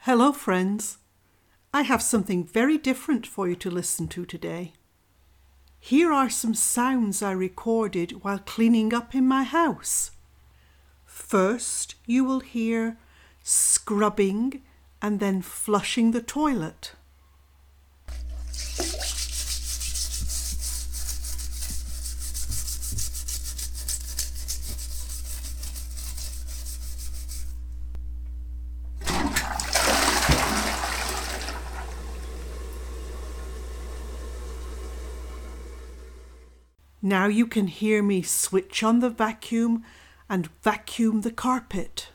Hello, friends. I have something very different for you to listen to today. Here are some sounds I recorded while cleaning up in my house. First, you will hear scrubbing and then flushing the toilet. Now you can hear me switch on the vacuum and vacuum the carpet.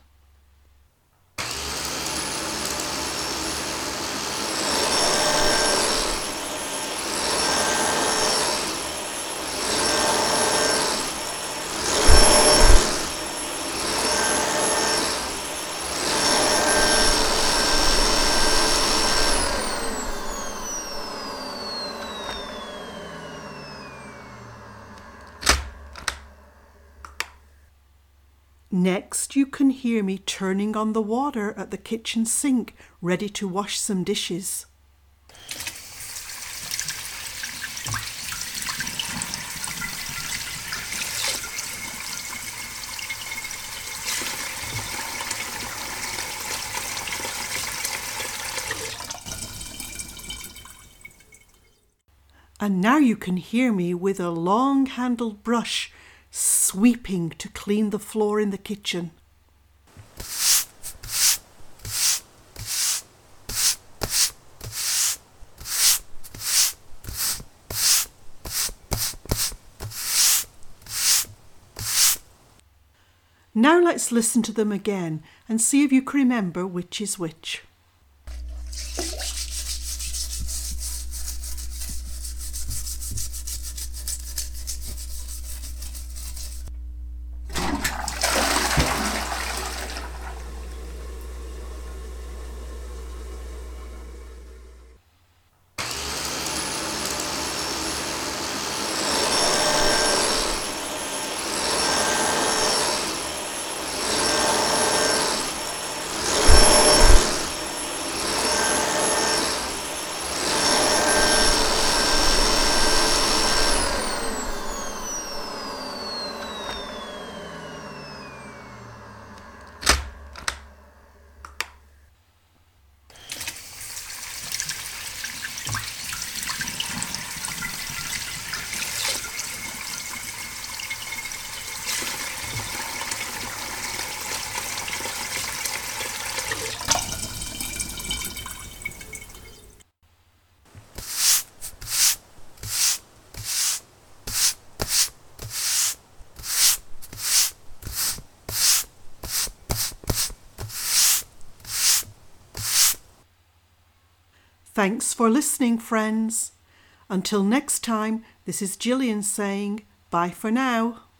Next, you can hear me turning on the water at the kitchen sink, ready to wash some dishes. And now you can hear me with a long-handled brush sweeping to clean the floor in the kitchen. Now let's listen to them again and see if you can remember which is which. Thanks for listening, friends. Until next time, this is Gillian saying bye for now.